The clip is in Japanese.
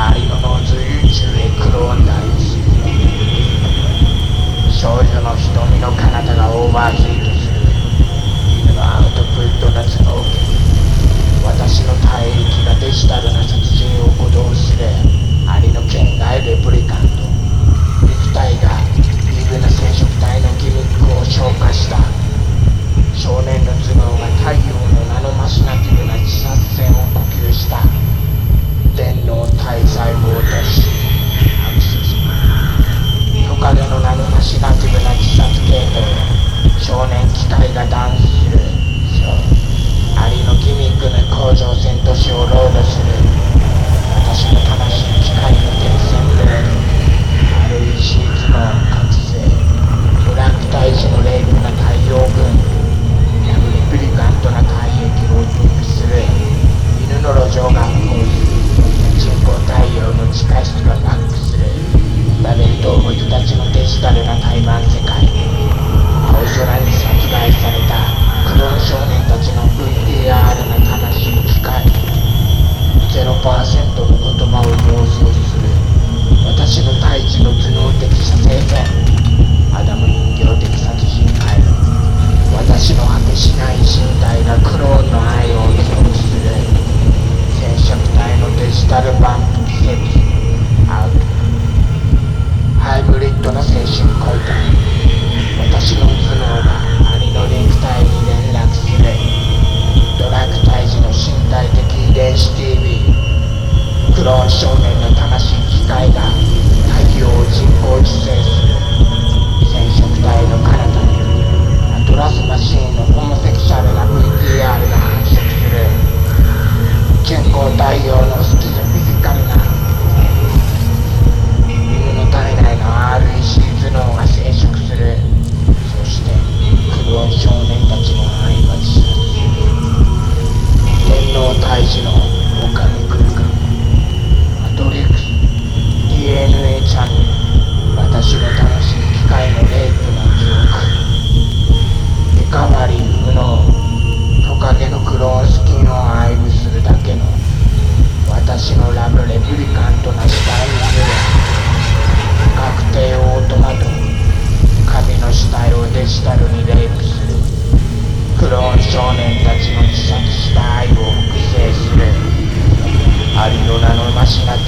アリノノーズ宇宙へクローン大地少女の瞳の彼方がオーバーヒートする。犬のアウトプットの頭脳私の体域がデジタルな殺人を鼓動する。アリの県外レプリカント肉体がイブな染色体のギミックを消化した。少年の頭脳が太陽のナノマシナティブな自殺線を呼吸した。電脳体細胞都市アクセストカゲのナノマシナティブな自殺系統。少年機械がダンスする。アリのギミックな甲状腺都市をロードする。私の魂機械の伝染レール REC 頭脳覚醒ブラック大使のレイブな太陽軍ラブレプリカントな体液を分泌する。犬の路上が起こる。人工太陽の地下室がバックする。バベル動物たちのデジタルな対バン世界。青空に殺害されたクローン少年たちの VTR な魂機械。0% の言葉を妄想する。私の大地の頭脳的射精線。アダム人形的殺人回路。私の果てしない身体がクローンの愛を記憶する。染色体のデジタルバンプ季節アウト。ハイブリッドな精神交代。私の頭脳がアリのリンク体に連絡する。ドラッグ胎児の身体的遺伝子 TV。クローン少年の魂機械が太陽を人工受精する。染色体の彼方にアトラスマシーンのホモセクシャルな VTR が繁殖する。健康太陽のスキズフィジカルな犬の体内の REC 頭脳が生殖する。そしてクローン少年たちの愛は自殺する。天皇胎児の丘に来るか。マトリックス DNA チャンネル。私の魂機械のレイプの記憶。リカバリー不能。トカゲのクローンスキンを愛撫するだけの私のラブレプリカントな死体にする。確定オートマト。神の死体をデジタルにレイプする。クローン少年たちの自殺した愛を複製する。アリの名のマシナテ